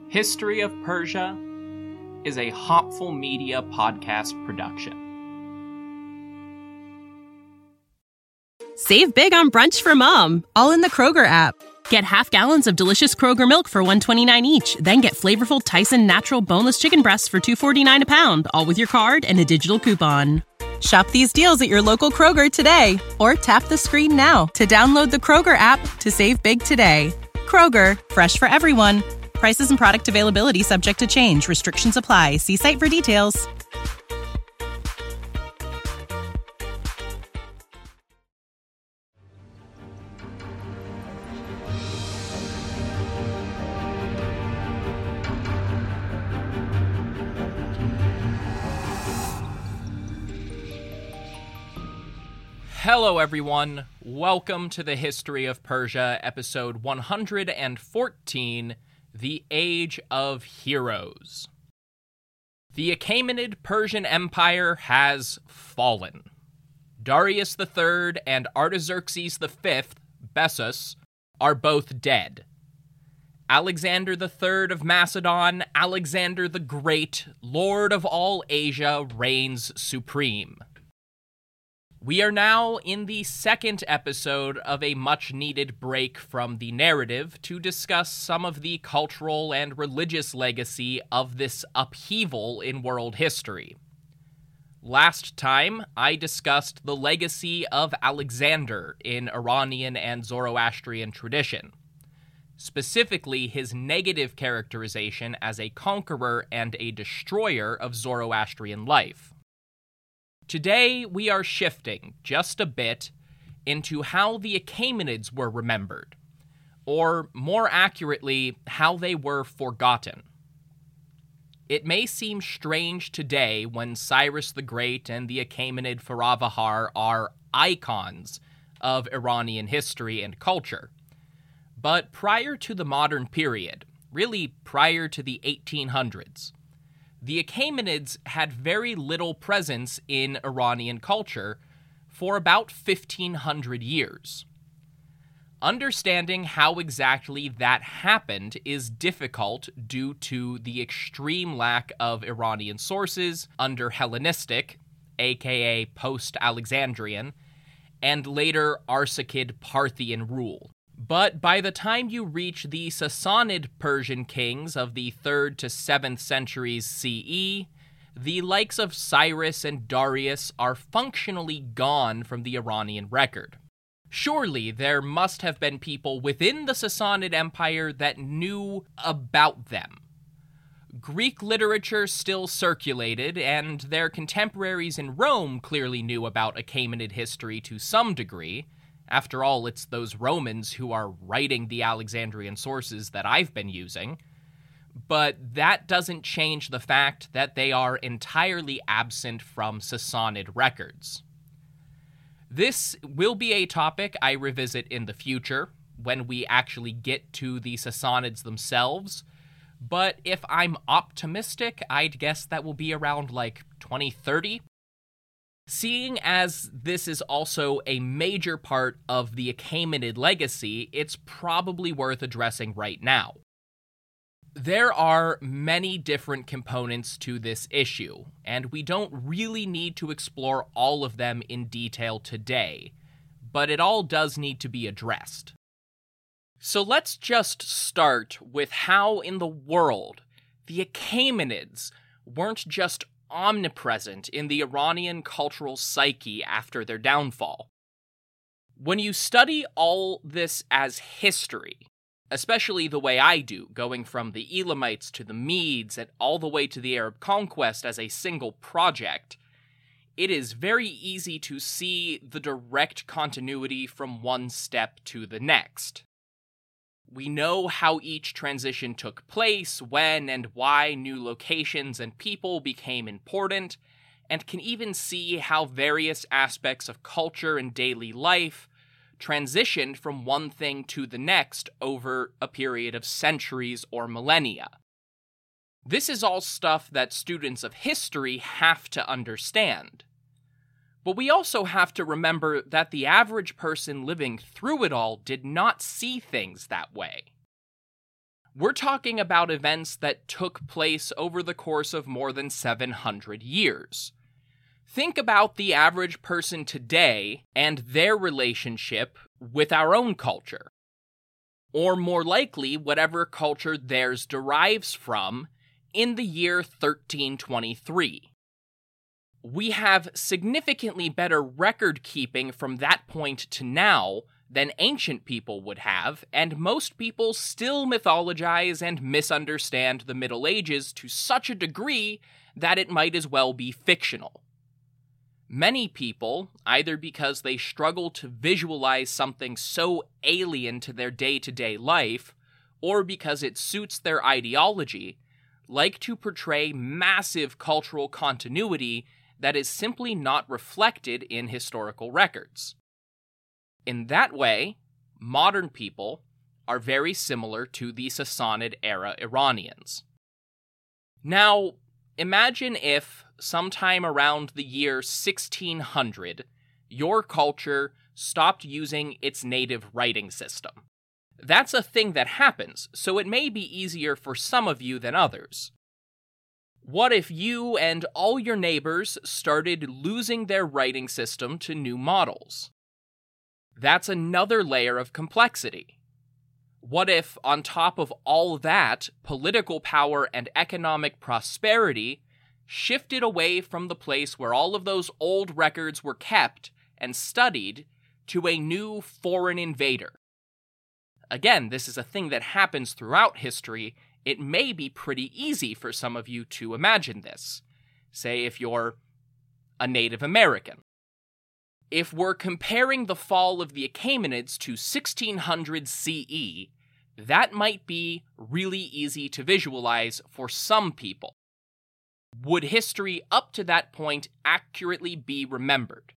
History of Persia is a Hopful Media podcast production. Save big on brunch for mom, all in the Kroger app. Get half gallons of delicious Kroger milk for $1.29 each. Then get flavorful Tyson natural boneless chicken breasts for $2.49 a pound, all with your card and a digital coupon. Shop these deals at your local Kroger today, or tap the screen now to download the Kroger app to save big today. Kroger, fresh for everyone. Prices and product availability subject to change. Restrictions apply. See site for details. Hello everyone, welcome to the History of Persia, episode 114, The Age of Heroes. The Achaemenid Persian Empire has fallen. Darius III and Artaxerxes V, Bessus, are both dead. Alexander III of Macedon, Alexander the Great, Lord of all Asia, reigns supreme. We are now in the second episode of a much-needed break from the narrative to discuss some of the cultural and religious legacy of this upheaval in world history. Last time, I discussed the legacy of Alexander in Iranian and Zoroastrian tradition, specifically his negative characterization as a conqueror and a destroyer of Zoroastrian life. Today, we are shifting just a bit into how the Achaemenids were remembered, or more accurately, how they were forgotten. It may seem strange today when Cyrus the Great and the Achaemenid Faravahar are icons of Iranian history and culture, but prior to the modern period, really prior to the 1800s, the Achaemenids had very little presence in Iranian culture for about 1,500 years. Understanding how exactly that happened is difficult due to the extreme lack of Iranian sources under Hellenistic, aka post-Alexandrian, and later Arsacid Parthian rule. But by the time you reach the Sassanid Persian kings of the 3rd to 7th centuries CE, the likes of Cyrus and Darius are functionally gone from the Iranian record. Surely there must have been people within the Sassanid Empire that knew about them. Greek literature still circulated, and their contemporaries in Rome clearly knew about Achaemenid history to some degree. After all, it's those Romans who are writing the Alexandrian sources that I've been using. But that doesn't change the fact that they are entirely absent from Sassanid records. This will be a topic I revisit in the future, when we actually get to the Sassanids themselves. But if I'm optimistic, I'd guess that will be around 2030. Seeing as this is also a major part of the Achaemenid legacy, it's probably worth addressing right now. There are many different components to this issue, and we don't really need to explore all of them in detail today, but it all does need to be addressed. So let's just start with how in the world the Achaemenids weren't just omnipresent in the Iranian cultural psyche after their downfall. When you study all this as history, especially the way I do, going from the Elamites to the Medes and all the way to the Arab conquest as a single project, it is very easy to see the direct continuity from one step to the next. We know how each transition took place, when and why new locations and people became important, and can even see how various aspects of culture and daily life transitioned from one thing to the next over a period of centuries or millennia. This is all stuff that students of history have to understand. But we also have to remember that the average person living through it all did not see things that way. We're talking about events that took place over the course of more than 700 years. Think about the average person today and their relationship with our own culture. Or more likely, whatever culture theirs derives from in the year 1323. We have significantly better record keeping from that point to now than ancient people would have, and most people still mythologize and misunderstand the Middle Ages to such a degree that it might as well be fictional. Many people, either because they struggle to visualize something so alien to their day-to-day life, or because it suits their ideology, like to portray massive cultural continuity that is simply not reflected in historical records. In that way, modern people are very similar to the Sassanid-era Iranians. Now, imagine if, sometime around the year 1600, your culture stopped using its native writing system. That's a thing that happens, so it may be easier for some of you than others. What if you and all your neighbors started losing their writing system to new models? That's another layer of complexity. What if, on top of all that, political power and economic prosperity shifted away from the place where all of those old records were kept and studied to a new foreign invader? Again, this is a thing that happens throughout history. It may be pretty easy for some of you to imagine this. Say if you're a Native American. If we're comparing the fall of the Achaemenids to 1600 CE, that might be really easy to visualize for some people. Would history up to that point accurately be remembered?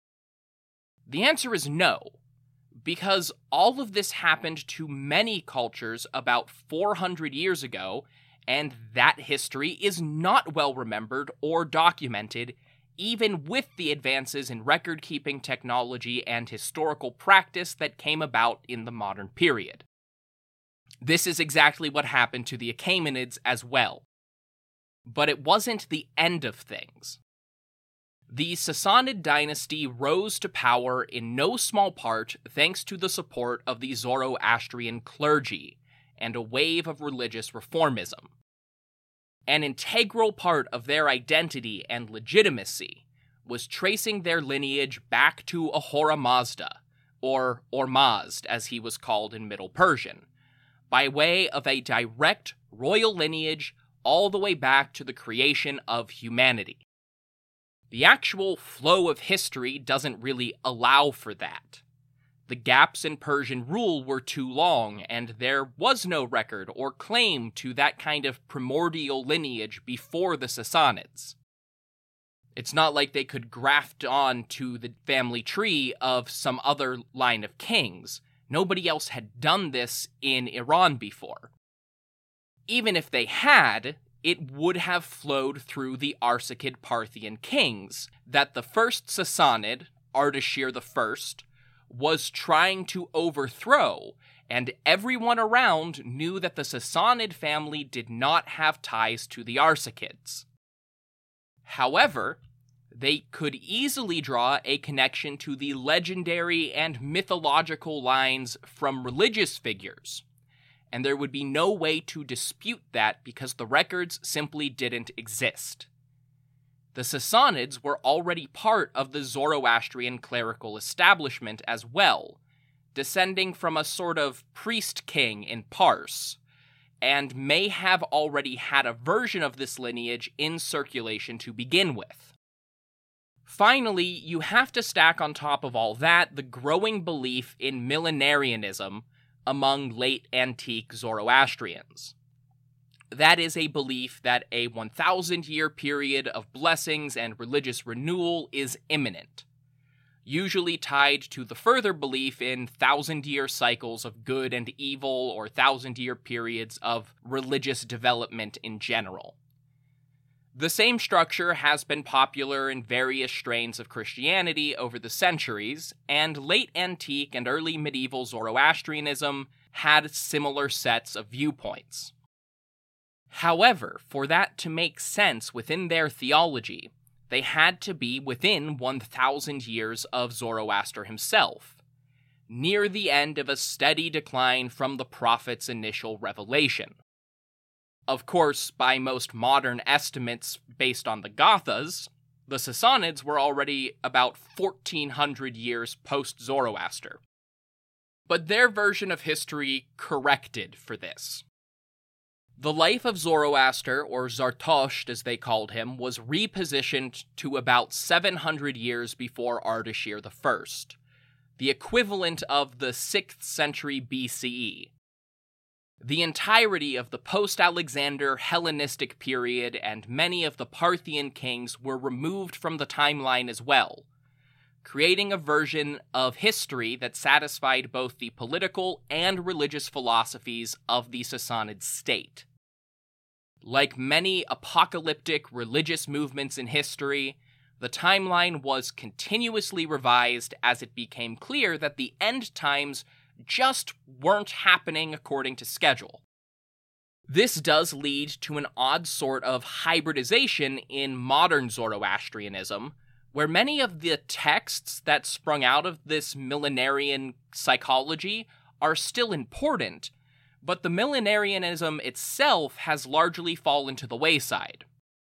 The answer is no, because all of this happened to many cultures about 400 years ago, and that history is not well remembered or documented, even with the advances in record-keeping technology and historical practice that came about in the modern period. This is exactly what happened to the Achaemenids as well. But it wasn't the end of things. The Sassanid dynasty rose to power in no small part thanks to the support of the Zoroastrian clergy and a wave of religious reformism. An integral part of their identity and legitimacy was tracing their lineage back to Ahura Mazda, or Ormazd as he was called in Middle Persian, by way of a direct royal lineage all the way back to the creation of humanity. The actual flow of history doesn't really allow for that. The gaps in Persian rule were too long, and there was no record or claim to that kind of primordial lineage before the Sassanids. It's not like they could graft on to the family tree of some other line of kings. Nobody else had done this in Iran before. Even if they had, it would have flowed through the Arsacid Parthian kings that the first Sassanid, Ardashir I, was trying to overthrow, and everyone around knew that the Sassanid family did not have ties to the Arsacids. However, they could easily draw a connection to the legendary and mythological lines from religious figures, and there would be no way to dispute that because the records simply didn't exist. The Sassanids were already part of the Zoroastrian clerical establishment as well, descending from a sort of priest-king in Pars, and may have already had a version of this lineage in circulation to begin with. Finally, you have to stack on top of all that the growing belief in millenarianism among late antique Zoroastrians. That is a belief that a 1,000-year period of blessings and religious renewal is imminent, usually tied to the further belief in 1,000-year cycles of good and evil or 1,000-year periods of religious development in general. The same structure has been popular in various strains of Christianity over the centuries, and late antique and early medieval Zoroastrianism had similar sets of viewpoints. However, for that to make sense within their theology, they had to be within 1,000 years of Zoroaster himself, near the end of a steady decline from the prophet's initial revelation. Of course, by most modern estimates based on the Gathas, the Sassanids were already about 1,400 years post-Zoroaster. But their version of history corrected for this. The life of Zoroaster, or Zartosht as they called him, was repositioned to about 700 years before Ardashir I, the equivalent of the 6th century BCE. The entirety of the post-Alexander Hellenistic period and many of the Parthian kings were removed from the timeline as well, creating a version of history that satisfied both the political and religious philosophies of the Sassanid state. Like many apocalyptic religious movements in history, the timeline was continuously revised as it became clear that the end times just weren't happening according to schedule. This does lead to an odd sort of hybridization in modern Zoroastrianism, where many of the texts that sprung out of this millenarian psychology are still important, but the millenarianism itself has largely fallen to the wayside.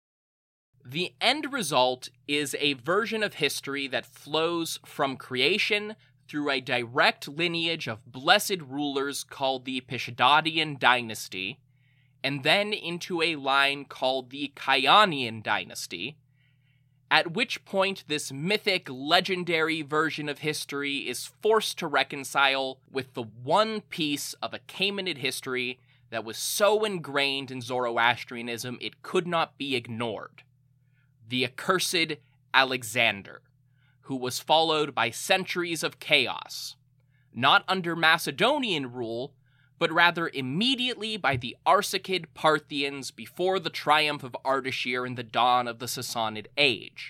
The end result is a version of history that flows from creation through a direct lineage of blessed rulers called the Pishadadian dynasty, and then into a line called the Kayanian dynasty, at which point this mythic, legendary version of history is forced to reconcile with the one piece of Achaemenid history that was so ingrained in Zoroastrianism it could not be ignored: the accursed Alexander, who was followed by centuries of chaos, not under Macedonian rule, but rather immediately by the Arsacid Parthians before the triumph of Ardashir and the dawn of the Sassanid age.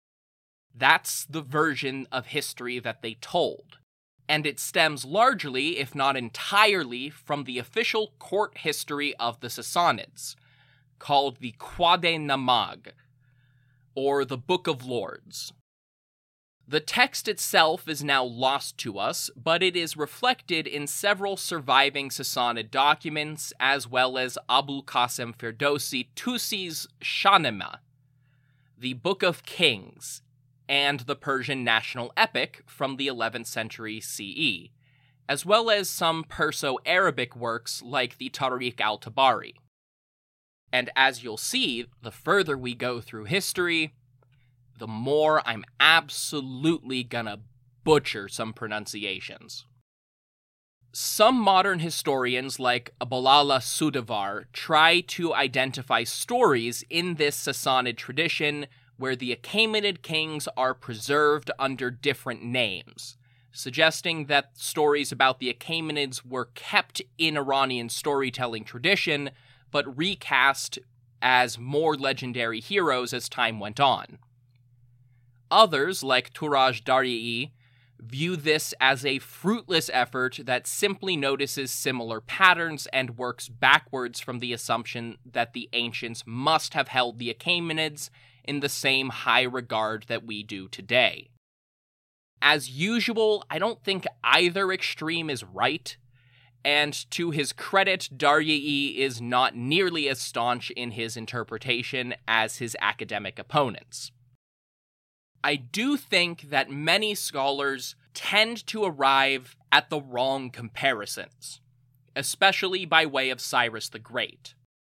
That's the version of history that they told, and it stems largely, if not entirely, from the official court history of the Sassanids, called the Quade Namag, or the Book of Lords. The text itself is now lost to us, but it is reflected in several surviving Sassanid documents, as well as Abul Qasim Ferdowsi Tusi's Shahnameh, the Book of Kings, and the Persian national epic from the 11th century CE, as well as some Perso-Arabic works like the Tariq al-Tabari. And as you'll see, the further we go through history, the more I'm absolutely gonna butcher some pronunciations. Some modern historians, like Abalala Sudavar, try to identify stories in this Sassanid tradition where the Achaemenid kings are preserved under different names, suggesting that stories about the Achaemenids were kept in Iranian storytelling tradition, but recast as more legendary heroes as time went on. Others, like Turaj Daryi, view this as a fruitless effort that simply notices similar patterns and works backwards from the assumption that the ancients must have held the Achaemenids in the same high regard that we do today. As usual, I don't think either extreme is right, and to his credit, Daryi is not nearly as staunch in his interpretation as his academic opponents. I do think that many scholars tend to arrive at the wrong comparisons, especially by way of Cyrus the Great.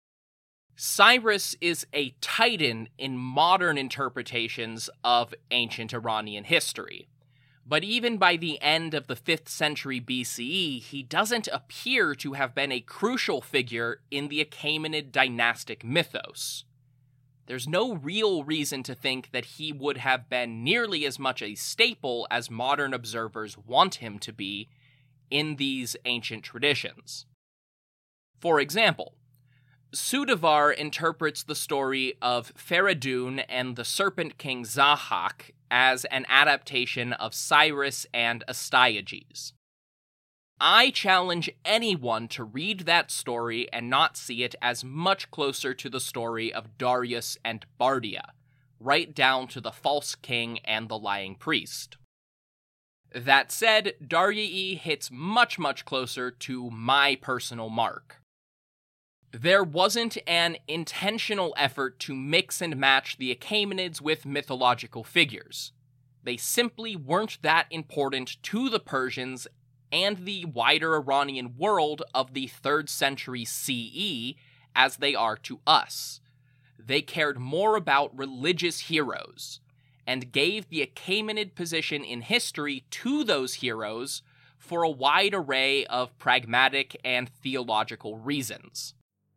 Cyrus is a titan in modern interpretations of ancient Iranian history, but even by the end of the 5th century BCE, he doesn't appear to have been a crucial figure in the Achaemenid dynastic mythos. There's no real reason to think that he would have been nearly as much a staple as modern observers want him to be in these ancient traditions. For example, Sudavar interprets the story of Feridun and the Serpent King Zahak as an adaptation of Cyrus and Astyages. I challenge anyone to read that story and not see it as much closer to the story of Darius and Bardia, right down to the false king and the lying priest. That said, Darii hits much, much closer to my personal mark. There wasn't an intentional effort to mix and match the Achaemenids with mythological figures. They simply weren't that important to the Persians and the wider Iranian world of the 3rd century CE as they are to us. They cared more about religious heroes, and gave the Achaemenid position in history to those heroes for a wide array of pragmatic and theological reasons.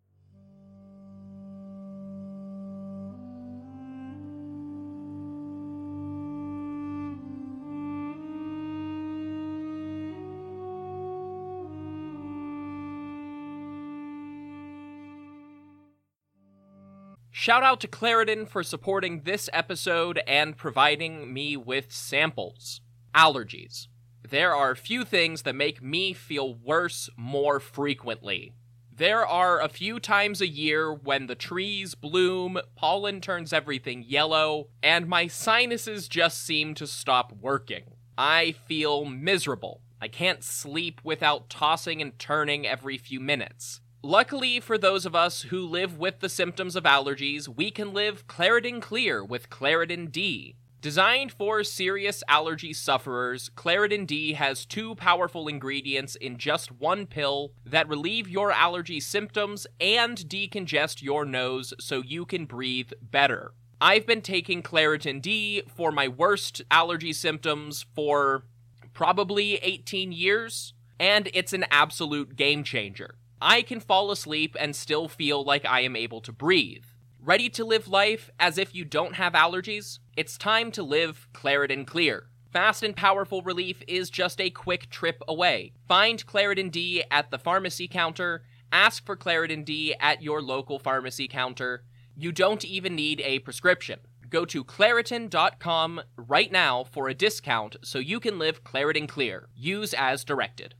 Shout out to Clarendon for supporting this episode and providing me with samples. Allergies. There are few things that make me feel worse more frequently. There are a few times a year when the trees bloom, pollen turns everything yellow, and my sinuses just seem to stop working. I feel miserable. I can't sleep without tossing and turning every few minutes. Luckily for those of us who live with the symptoms of allergies, we can live Claritin Clear with Claritin D. Designed for serious allergy sufferers, Claritin D has 2 powerful ingredients in just 1 pill that relieve your allergy symptoms and decongest your nose so you can breathe better. I've been taking Claritin D for my worst allergy symptoms for probably 18 years, and it's an absolute game changer. I can fall asleep and still feel like I am able to breathe. Ready to live life as if you don't have allergies? It's time to live Claritin Clear. Fast and powerful relief is just a quick trip away. Find Claritin D at the pharmacy counter. Ask for Claritin D at your local pharmacy counter. You don't even need a prescription. Go to Claritin.com right now for a discount so you can live Claritin Clear. Use as directed.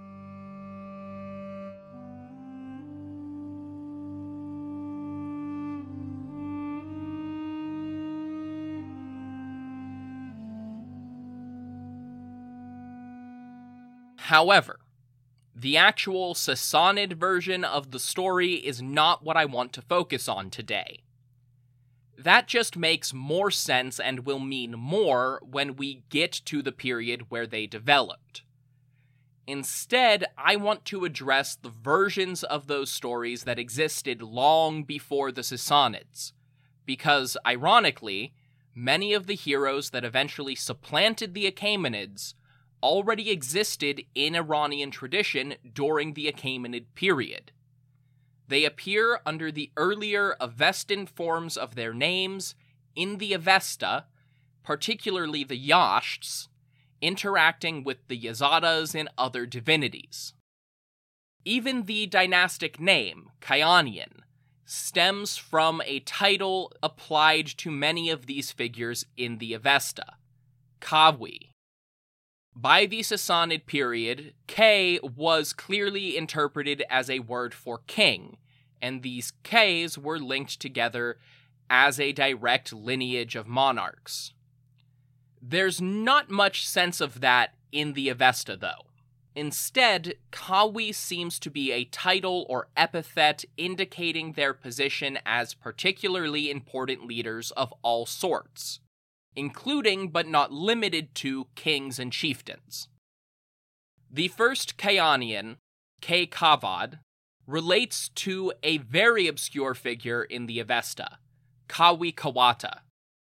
However, the actual Sassanid version of the story is not what I want to focus on today. That just makes more sense and will mean more when we get to the period where they developed. Instead, I want to address the versions of those stories that existed long before the Sassanids, because, ironically, many of the heroes that eventually supplanted the Achaemenids already existed in Iranian tradition during the Achaemenid period. They appear under the earlier Avestan forms of their names in the Avesta, particularly the Yashts, interacting with the Yazadas and other divinities. Even the dynastic name, Kayanian, stems from a title applied to many of these figures in the Avesta, Kawi. By the Sassanid period, K was clearly interpreted as a word for king, and these Ks were linked together as a direct lineage of monarchs. There's not much sense of that in the Avesta, though. Instead, Kawi seems to be a title or epithet indicating their position as particularly important leaders of all sorts, including but not limited to kings and chieftains. The first Kayanian, Kay-Kavad, relates to a very obscure figure in the Avesta, Kawi Kawata.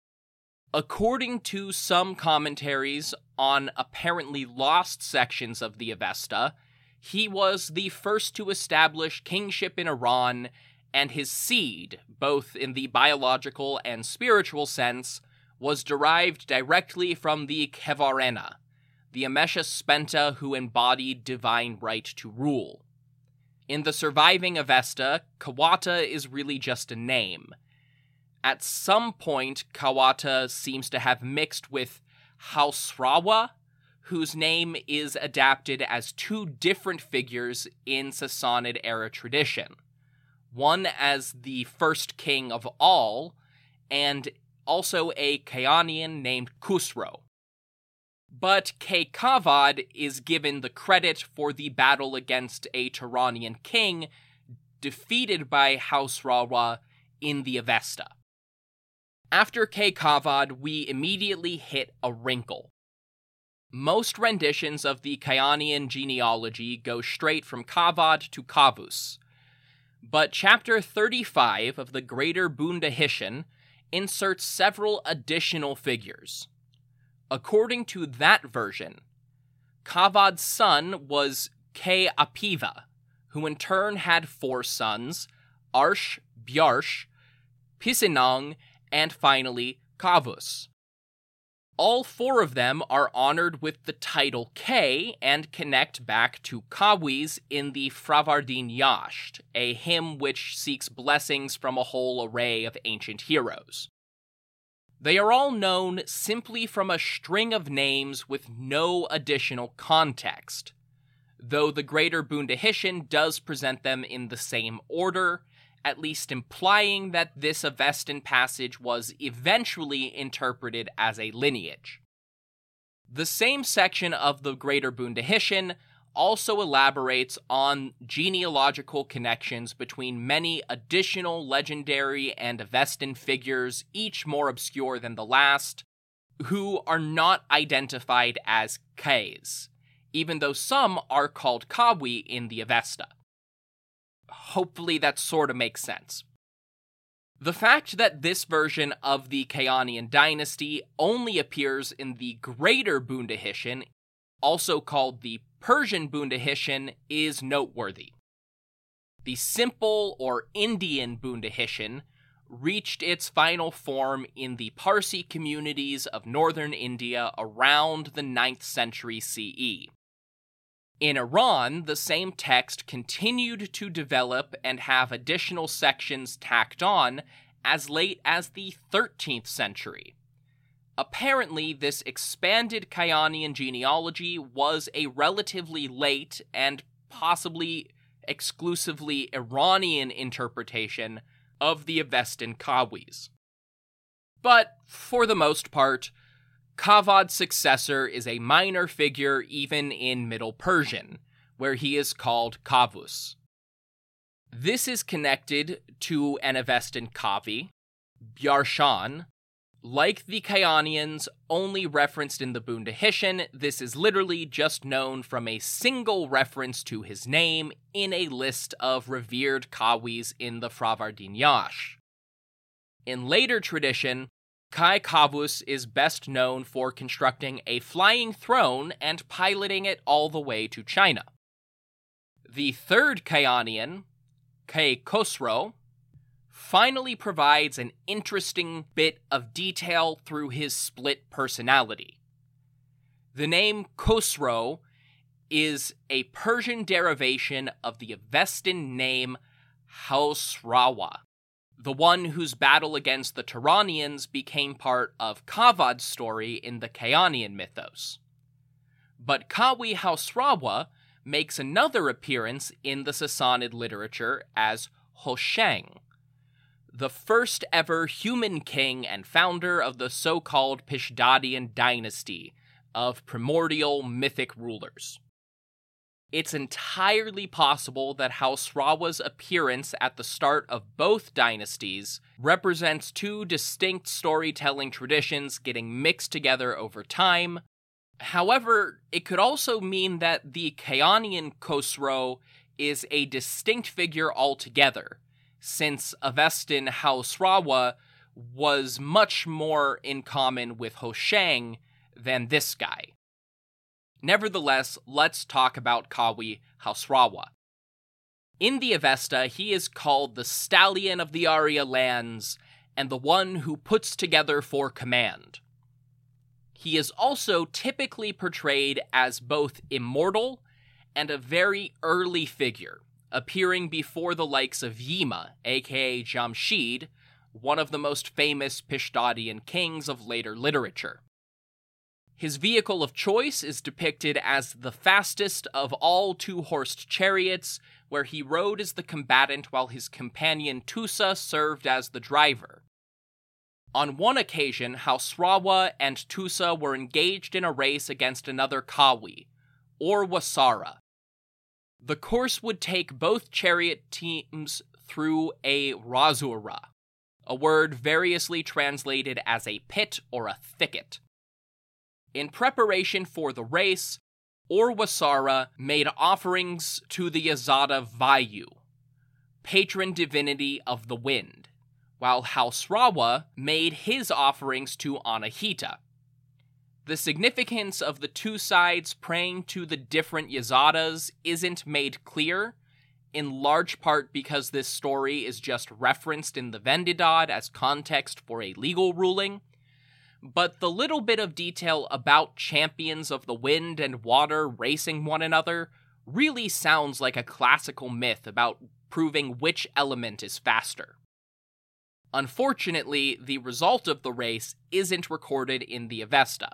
According to some commentaries on apparently lost sections of the Avesta, he was the first to establish kingship in Iran, and his seed, both in the biological and spiritual sense, was derived directly from the Kevarena, the Amesha Spenta who embodied divine right to rule. In the surviving Avesta, Kawata is really just a name. At some point, Kawata seems to have mixed with Hausrawa, whose name is adapted as two different figures in Sassanid-era tradition. One as the first king of all, and also a Kayanian named Khusro. But Kay-Kavad is given the credit for the battle against a Turanian king defeated by Hausrawa in the Avesta. After Kay-Kavad, we immediately hit a wrinkle. Most renditions of the Kayanian genealogy go straight from Kavad to Kavus, but Chapter 35 of the Greater Bundahishan inserts several additional figures. According to that version, Kavad's son was Kay-Apiva, who in turn had 4 sons, Arsh, Bjarsh, Pisinang, and finally Kavus. All 4 of them are honored with the title Kay and connect back to Kawis in the Fravardin Yasht, a hymn which seeks blessings from a whole array of ancient heroes. They are all known simply from a string of names with no additional context, though the Greater Bundahishan does present them in the same order, at least implying that this Avestan passage was eventually interpreted as a lineage. The same section of the Greater Bundahishan also elaborates on genealogical connections between many additional legendary and Avestan figures, each more obscure than the last, who are not identified as Kays, even though some are called Kawi in the Avesta. Hopefully that sort of makes sense. The fact that this version of the Kayanian dynasty only appears in the Greater Bundahishan, also called the Persian Bundahishan, is noteworthy. The simple or Indian Bundahishan reached its final form in the Parsi communities of northern India around the 9th century CE. In Iran, the same text continued to develop and have additional sections tacked on as late as the 13th century. Apparently, this expanded Kayanian genealogy was a relatively late and possibly exclusively Iranian interpretation of the Avestan Kawis. But, for the most part, Kavad's successor is a minor figure even in Middle Persian, where he is called Kavus. This is connected to an Avestan Kavi, Bjarshan. Like the Kayanians, only referenced in the Bundahishan, this is literally just known from a single reference to his name in a list of revered Kawis in the Fravardin Yash. In later tradition, Kai Kavus is best known for constructing a flying throne and piloting it all the way to China. The third Kayanian, Kai Khosrow, finally provides an interesting bit of detail through his split personality. The name Khosrow is a Persian derivation of the Avestan name Hausrawa, the one whose battle against the Turanians became part of Kavad's story in the Kayanian mythos. But Kawi Hausrawa makes another appearance in the Sassanid literature as Hoshang, the first ever human king and founder of the so-called Pishdadian dynasty of primordial mythic rulers. It's entirely possible that Hausrawa's appearance at the start of both dynasties represents 2 distinct storytelling traditions getting mixed together over time. However, it could also mean that the Kayanian Khosrow is a distinct figure altogether, since Avestan Hausrawa was much more in common with Hoshang than this guy. Nevertheless, let's talk about Kawi Hausrawa. In the Avesta, he is called the Stallion of the Arya lands and the one who puts together for command. He is also typically portrayed as both immortal and a very early figure, appearing before the likes of Yima, aka Jamshid, one of the most famous Pishdadian kings of later literature. His vehicle of choice is depicted as the fastest of all two-horsed chariots, where he rode as the combatant while his companion Tusa served as the driver. On one occasion, Hausrawa and Tusa were engaged in a race against another Kawi, or Wasara. The course would take both chariot teams through a razura, a word variously translated as a pit or a thicket. In preparation for the race, Orwasara made offerings to the Yazada Vayu, patron divinity of the wind, while Hausrawa made his offerings to Anahita. The significance of the two sides praying to the different Yazadas isn't made clear, in large part because this story is just referenced in the Vendidad as context for a legal ruling, but the little bit of detail about champions of the wind and water racing one another really sounds like a classical myth about proving which element is faster. Unfortunately, the result of the race isn't recorded in the Avesta.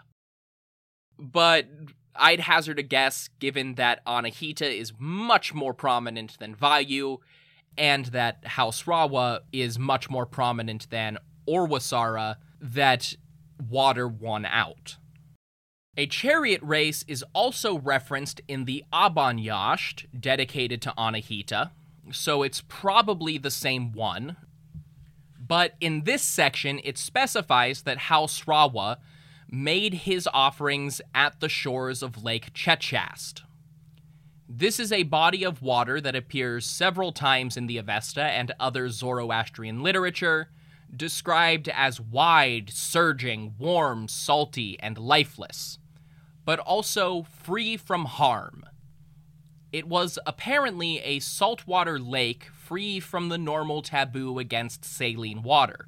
But I'd hazard a guess, given that Anahita is much more prominent than Vayu, and that Hausrawa is much more prominent than Orwasara, that water won out. A chariot race is also referenced in the Abanyasht, dedicated to Anahita, so it's probably the same one. But in this section, it specifies that Hausrawa made his offerings at the shores of Lake Chechast. This is a body of water that appears several times in the Avesta and other Zoroastrian literature, described as wide, surging, warm, salty, and lifeless, but also free from harm. It was apparently a saltwater lake free from the normal taboo against saline water.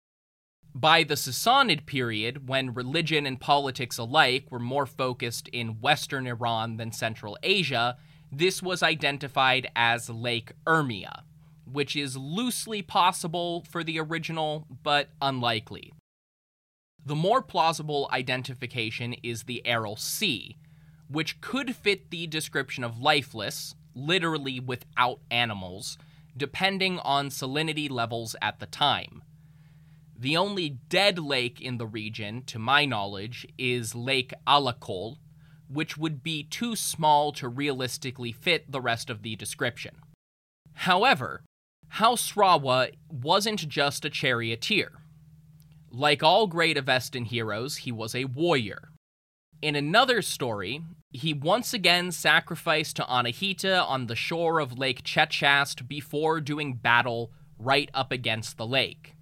By the Sassanid period, when religion and politics alike were more focused in Western Iran than Central Asia, this was identified as Lake Urmia, which is loosely possible for the original, but unlikely. The more plausible identification is the Aral Sea, which could fit the description of lifeless, literally without animals, depending on salinity levels at the time. The only dead lake in the region, to my knowledge, is Lake Alakol, which would be too small to realistically fit the rest of the description. However, Hausrawa wasn't just a charioteer. Like all great Avestan heroes, he was a warrior. In another story, he once again sacrificed to Anahita on the shore of Lake Chechast before doing battle right up against the lake.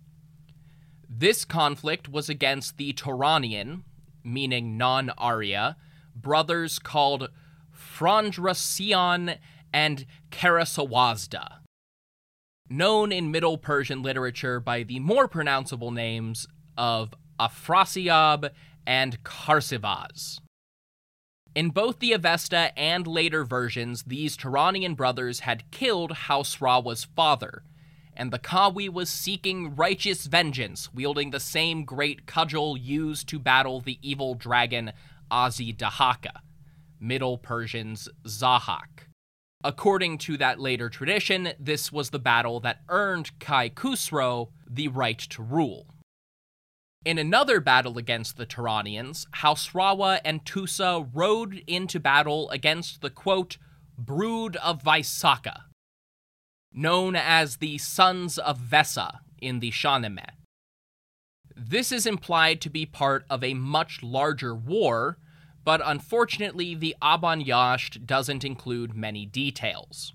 This conflict was against the Turanian, meaning non-Arya, brothers called Frandrasion and Karasawazda, known in Middle Persian literature by the more pronounceable names of Afrasiab and Karsivaz. In both the Avesta and later versions, these Turanian brothers had killed Hausrawa's father, and the Kawi was seeking righteous vengeance, wielding the same great cudgel used to battle the evil dragon Azi-Dahaka, Middle Persian's Zahak. According to that later tradition, this was the battle that earned Kai Khusro the right to rule. In another battle against the Turanians, Hausrawa and Tusa rode into battle against the, quote, brood of Vaisaka, known as the Sons of Vesa in the Shahnameh. This is implied to be part of a much larger war, but unfortunately the Abanyasht doesn't include many details.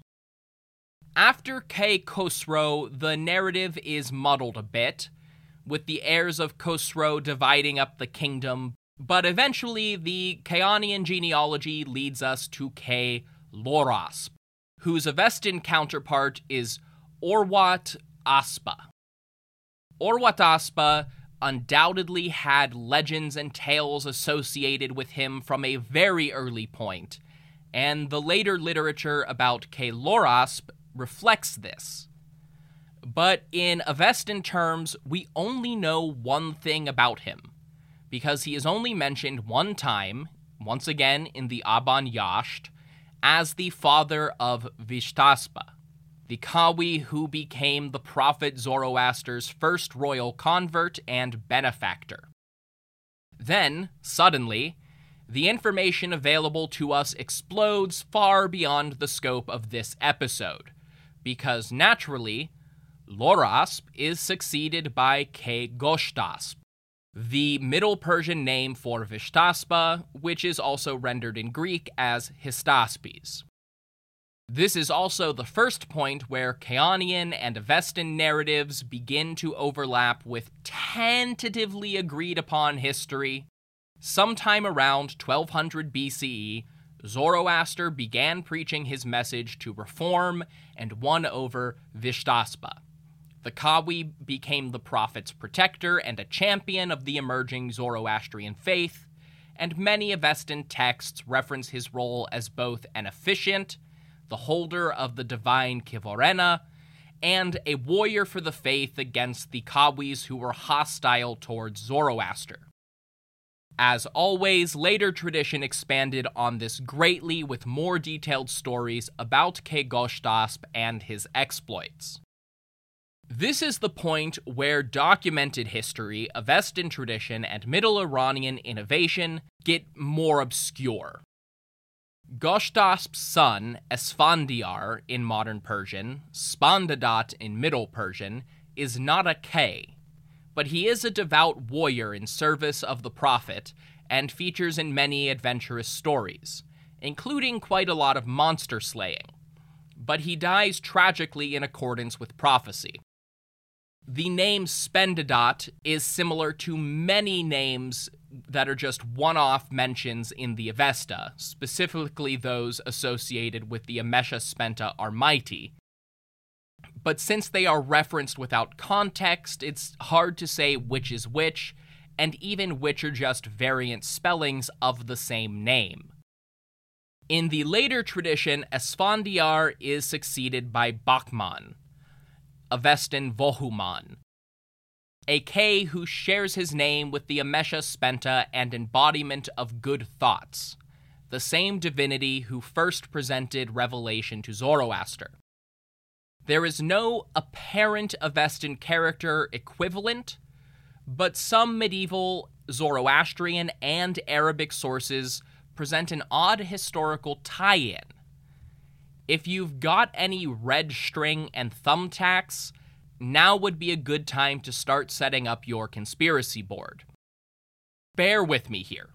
After Kai Khosrow, the narrative is muddled a bit, with the heirs of Khosrow dividing up the kingdom, but eventually the Kayanian genealogy leads us to Kai Lorasp, whose Avestan counterpart is Orwat Aspa. Orwat Aspa undoubtedly had legends and tales associated with him from a very early point, and the later literature about Kai Lorasp reflects this. But in Avestan terms, we only know one thing about him: because he is only mentioned one time, once again in the Aban Yasht, as the father of Vishtaspa, the Kawi who became the prophet Zoroaster's first royal convert and benefactor. Then, suddenly, the information available to us explodes far beyond the scope of this episode, because naturally, Lorasp is succeeded by Ke-Goshtasp, the Middle Persian name for Vishtaspa, which is also rendered in Greek as Hystaspes. This is also the first point where Chaonian and Avestan narratives begin to overlap with tentatively agreed upon history. Sometime around 1200 BCE, Zoroaster began preaching his message to reform and won over Vishtaspa. The Kawi became the prophet's protector and a champion of the emerging Zoroastrian faith, and many Avestan texts reference his role as both an officiant, the holder of the divine Kivorena, and a warrior for the faith against the Kawis who were hostile towards Zoroaster. As always, later tradition expanded on this greatly with more detailed stories about Ke-Goshtasp and his exploits. This is the point where documented history, Avestan tradition, and Middle Iranian innovation get more obscure. Goshtasp's son, Esfandiar in modern Persian, Spandadat in Middle Persian, is not a K, but he is a devout warrior in service of the prophet and features in many adventurous stories, including quite a lot of monster slaying, but he dies tragically in accordance with prophecy. The name Spendadat is similar to many names that are just one-off mentions in the Avesta, specifically those associated with the Amesha Spenta Armaiti. But since they are referenced without context, it's hard to say which is which, and even which are just variant spellings of the same name. In the later tradition, Esfandiar is succeeded by Bahman, Avestan Vohuman, a K who shares his name with the Amesha Spenta and embodiment of good thoughts, the same divinity who first presented revelation to Zoroaster. There is no apparent Avestan character equivalent, but some medieval Zoroastrian and Arabic sources present an odd historical tie-in. If you've got any red string and thumbtacks, now would be a good time to start setting up your conspiracy board. Bear with me here.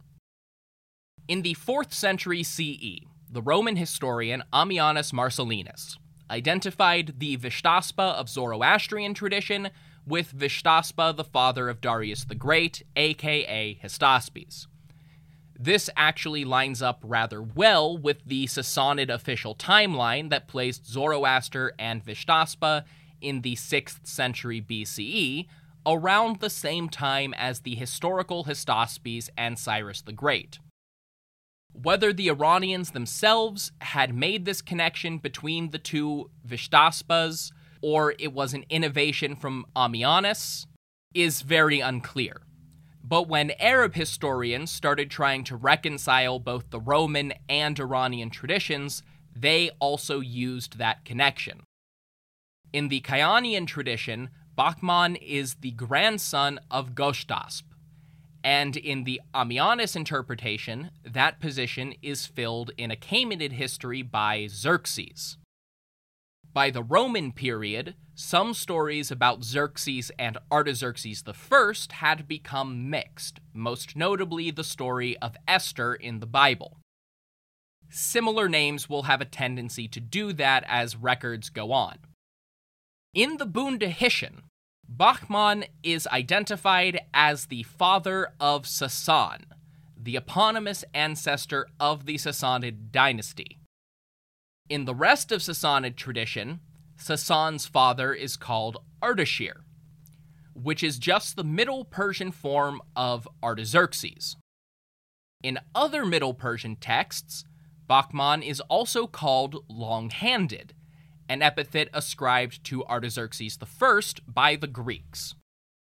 In the 4th century CE, the Roman historian Ammianus Marcellinus identified the Vishtaspa of Zoroastrian tradition with Vishtaspa, the father of Darius the Great, aka Hystaspes. This actually lines up rather well with the Sassanid official timeline that placed Zoroaster and Vishtaspa in the 6th century BCE, around the same time as the historical Hystaspes and Cyrus the Great. Whether the Iranians themselves had made this connection between the two Vishtaspas, or it was an innovation from Ammianus, is very unclear. But when Arab historians started trying to reconcile both the Roman and Iranian traditions, they also used that connection. In the Chaonian tradition, Bahman is the grandson of Goshtasp, and in the Ammianus interpretation, that position is filled in Achaemenid history by Xerxes. By the Roman period, some stories about Xerxes and Artaxerxes I had become mixed, most notably the story of Esther in the Bible. Similar names will have a tendency to do that as records go on. In the Bundahishn, Bahman is identified as the father of Sasan, the eponymous ancestor of the Sassanid dynasty. In the rest of Sassanid tradition, Sasan's father is called Ardashir, which is just the Middle Persian form of Artaxerxes. In other Middle Persian texts, Bahman is also called long-handed, an epithet ascribed to Artaxerxes I by the Greeks.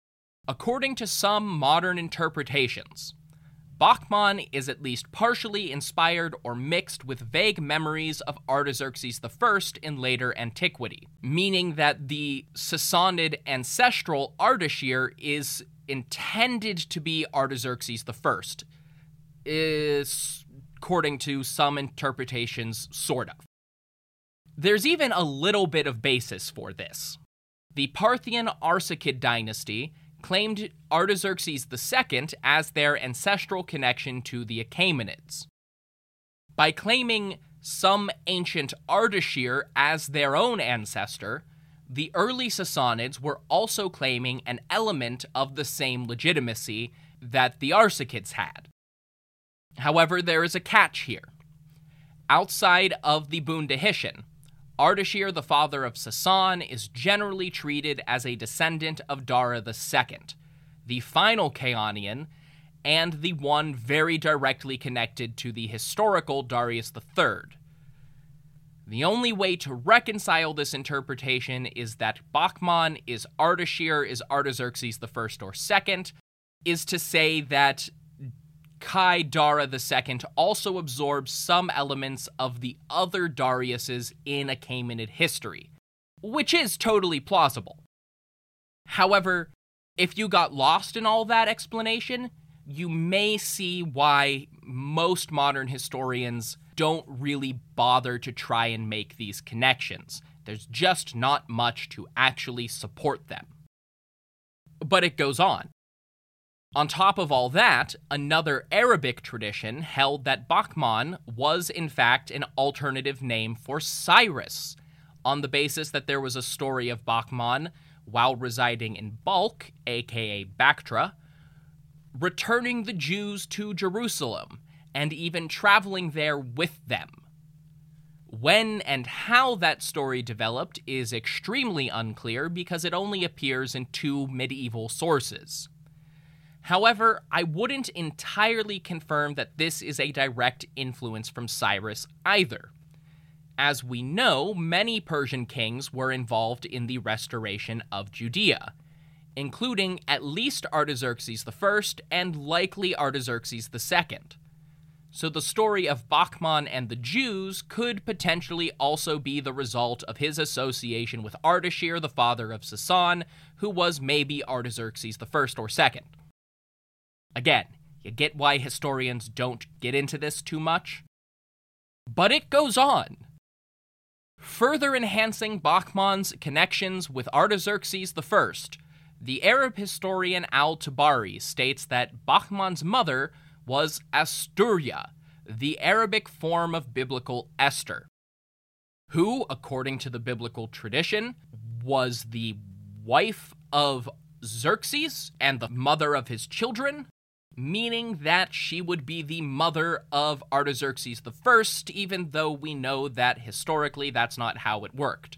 According to some modern interpretations, Bahman is at least partially inspired or mixed with vague memories of Artaxerxes I in later antiquity, meaning that the Sassanid ancestral Ardashir is intended to be Artaxerxes I, is, according to some interpretations, sort of. There's even a little bit of basis for this. The Parthian Arsacid dynasty claimed Artaxerxes II as their ancestral connection to the Achaemenids. By claiming some ancient Ardashir as their own ancestor, the early Sassanids were also claiming an element of the same legitimacy that the Arsacids had. However, there is a catch here. Outside of the Bundahishan, Ardashir, the father of Sasan, is generally treated as a descendant of Dara II, the final Chaonian, and the one very directly connected to the historical Darius III. The only way to reconcile this interpretation is that Bahman is Ardashir is Artaxerxes I or II, is to say that Kai Dara II also absorbs some elements of the other Dariuses in Achaemenid history, which is totally plausible. However, if you got lost in all that explanation, you may see why most modern historians don't really bother to try and make these connections. There's just not much to actually support them. But it goes on. On top of all that, another Arabic tradition held that Bahman was in fact an alternative name for Cyrus, on the basis that there was a story of Bahman, while residing in Balkh, aka Bactra, returning the Jews to Jerusalem, and even traveling there with them. When and how that story developed is extremely unclear because it only appears in 2 medieval sources. However, I wouldn't entirely confirm that this is a direct influence from Cyrus either. As we know, many Persian kings were involved in the restoration of Judea, including at least Artaxerxes I and likely Artaxerxes II. So the story of Bahman and the Jews could potentially also be the result of his association with Ardashir, the father of Sasan, who was maybe Artaxerxes I or II. Again, you get why historians don't get into this too much? But it goes on. Further enhancing Bahman's connections with Artaxerxes I, the Arab historian al-Tabari states that Bahman's mother was Asturia, the Arabic form of biblical Esther, who, according to the biblical tradition, was the wife of Xerxes and the mother of his children, meaning that she would be the mother of Artaxerxes I, even though we know that historically that's not how it worked.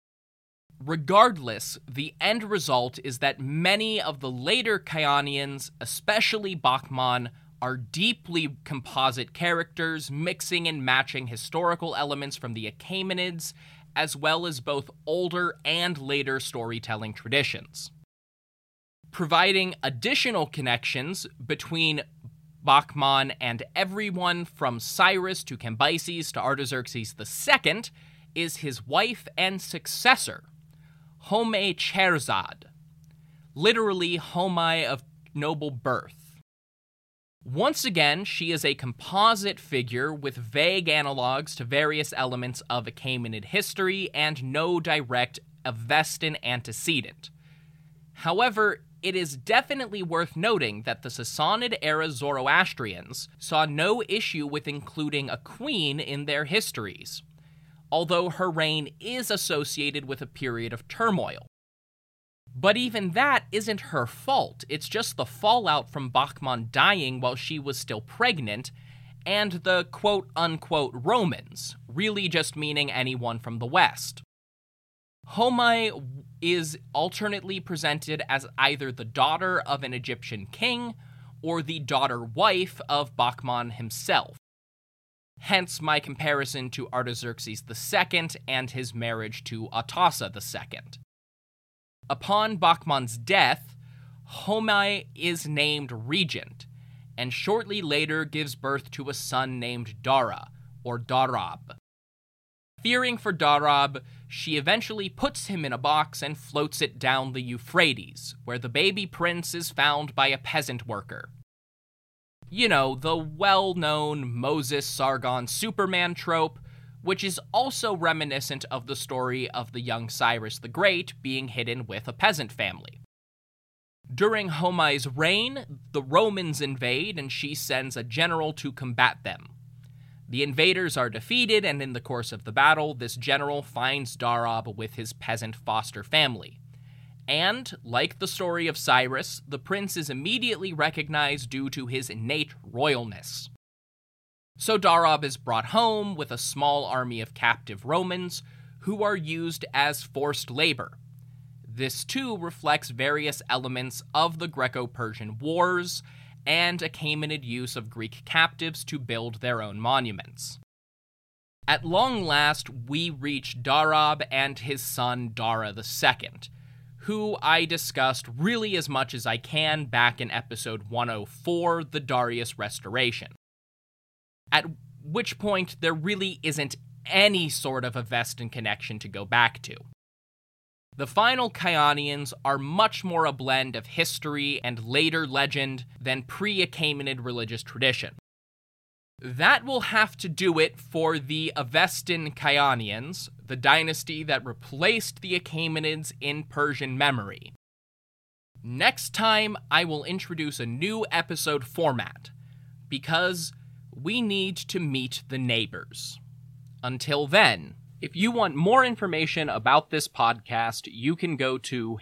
Regardless, the end result is that many of the later Chaonians, especially Bahman, are deeply composite characters, mixing and matching historical elements from the Achaemenids, as well as both older and later storytelling traditions. Providing additional connections between Bahman and everyone from Cyrus to Cambyses to Artaxerxes II is his wife and successor, Homecherzad, literally Homai of noble birth. Once again, she is a composite figure with vague analogues to various elements of Achaemenid history and no direct Avestan antecedent. However, it is definitely worth noting that the Sassanid-era Zoroastrians saw no issue with including a queen in their histories, although her reign is associated with a period of turmoil. But even that isn't her fault, it's just the fallout from Bahman dying while she was still pregnant, and the quote-unquote Romans, really just meaning anyone from the West. Homai is alternately presented as either the daughter of an Egyptian king or the daughter-wife of Bahman himself. Hence my comparison to Artaxerxes II and his marriage to Atassa II. Upon Bahman's death, Homai is named regent, and shortly later gives birth to a son named Dara, or Darab. Fearing for Darab, she eventually puts him in a box and floats it down the Euphrates, where the baby prince is found by a peasant worker. You know, the well-known Moses Sargon Superman trope, which is also reminiscent of the story of the young Cyrus the Great being hidden with a peasant family. During Homai's reign, the Romans invade and she sends a general to combat them. The invaders are defeated, and in the course of the battle, this general finds Darab with his peasant foster family. And, like the story of Cyrus, the prince is immediately recognized due to his innate royalness. So Darab is brought home with a small army of captive Romans who are used as forced labor. This too reflects various elements of the Greco-Persian Wars and Achaemenid use of Greek captives to build their own monuments. At long last, we reach Darab and his son Dara II, who I discussed really as much as I can back in episode 104, The Darius Restoration. At which point, there really isn't any sort of Avestan connection to go back to. The final Kaionians are much more a blend of history and later legend than pre-Achaemenid religious tradition. That will have to do it for the Avestan Kaionians, the dynasty that replaced the Achaemenids in Persian memory. Next time, I will introduce a new episode format, because we need to meet the neighbors. Until then, if you want more information about this podcast, you can go to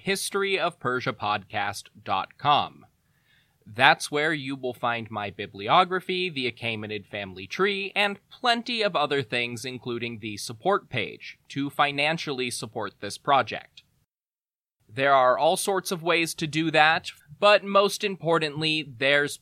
historyofpersiapodcast.com. That's where you will find my bibliography, the Achaemenid family tree, and plenty of other things, including the support page, to financially support this project. There are all sorts of ways to do that, but most importantly, there's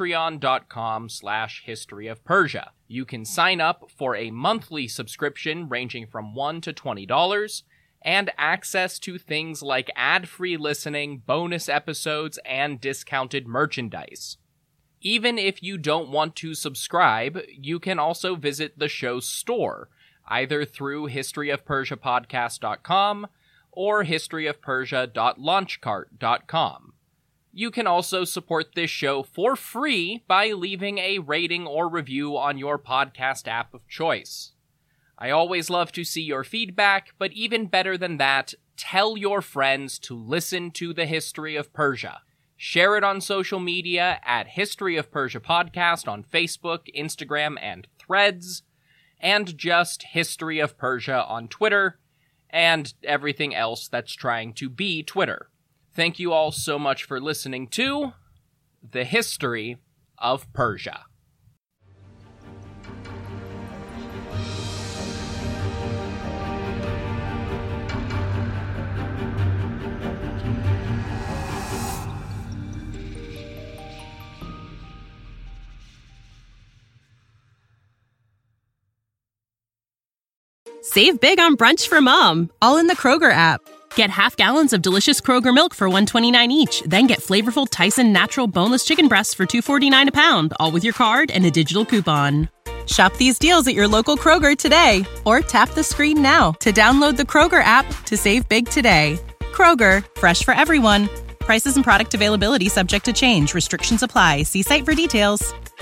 patreon.com/historyofpersia. You can sign up for a monthly subscription ranging from $1 to $20, and access to things like ad-free listening, bonus episodes, and discounted merchandise. Even if you don't want to subscribe, you can also visit the show's store, either through historyofpersiapodcast.com or historyofpersia.launchcart.com. You can also support this show for free by leaving a rating or review on your podcast app of choice. I always love to see your feedback, but even better than that, tell your friends to listen to the History of Persia. Share it on social media at History of Persia Podcast on Facebook, Instagram, and Threads, and just History of Persia on Twitter, and everything else that's trying to be Twitter. Thank you all so much for listening to The History of Persia. Save big on brunch for mom, all in the Kroger app. Get half gallons of delicious Kroger milk for $1.29 each. Then get flavorful Tyson natural boneless chicken breasts for $2.49 a pound, all with your card and a digital coupon. Shop these deals at your local Kroger today, or tap the screen now to download the Kroger app to save big today. Kroger, fresh for everyone. Prices and product availability subject to change. Restrictions apply. See site for details.